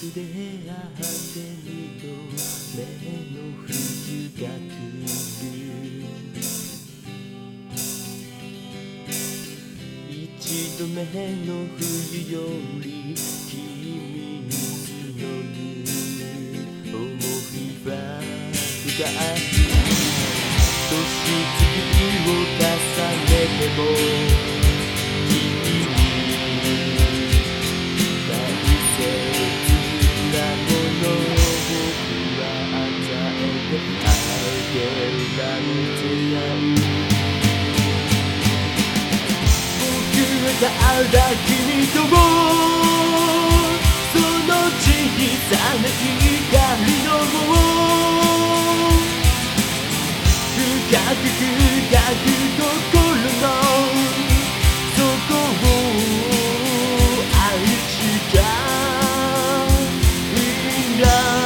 出会って二度目の冬が来る。一度目の冬より君に募る想いは深い。年月を重ねても君に大切なものを僕は与えてあげるなんてない。僕はただ君ともその小さな光の深く深く心の底を愛したいんだ。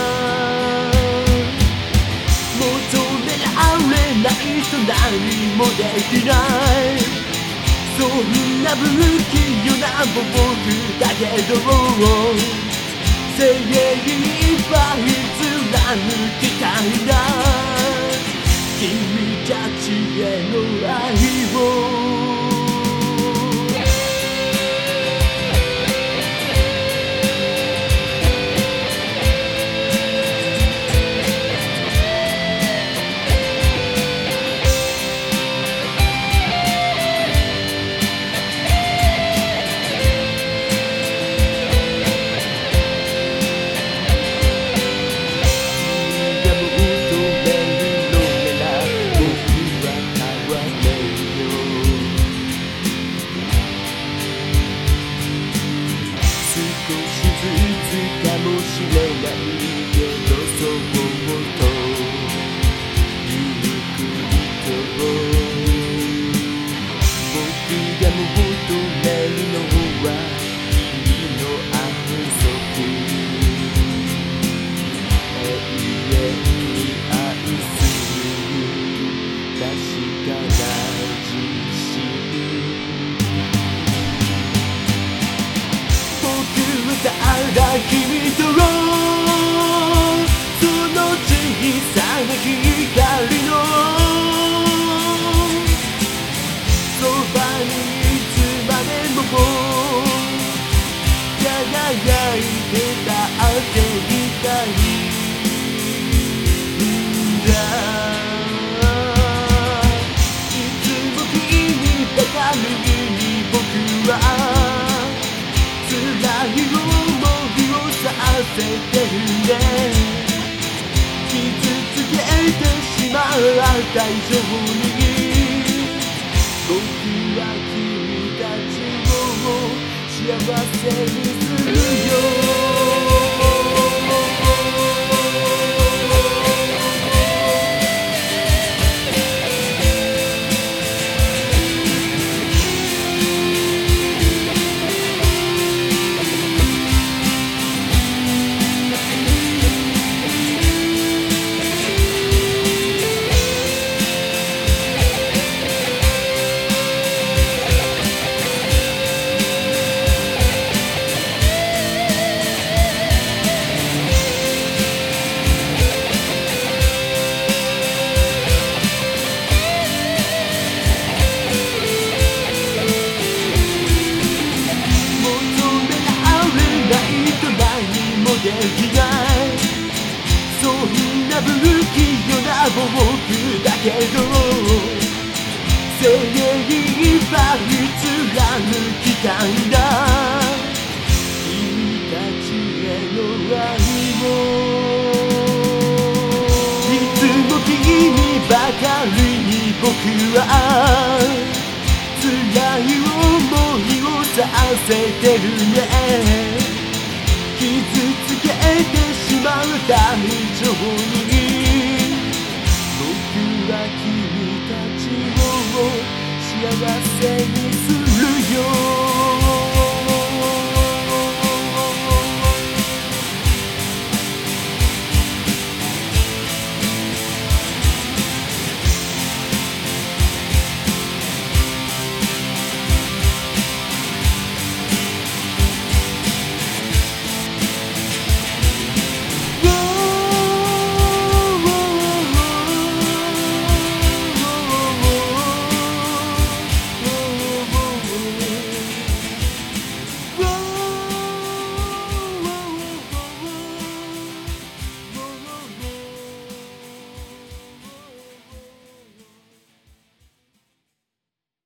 求められないと何もできない、そんな不器用な僕だけど精一杯貫きたいな、君たちへの愛を。かもしれないけどそう思うとゆっくりと僕が求めるのは君の安息、永遠に愛する確かな自信。ただ君とその小さな光のそばにいつまでも輝いて立っていたいんだ。いつも君ばかりに僕は辛い思いをさせてるね。傷つけてしまう大丈夫に僕は君たちを幸せにするよ。できないそんな不器用な僕だけど精一杯貫きたいんだ、君たちへの愛を。いつも君ばかりに僕は辛い思いをさせてるね。傷つけてしまう大丈夫に僕は君たちを幸せにする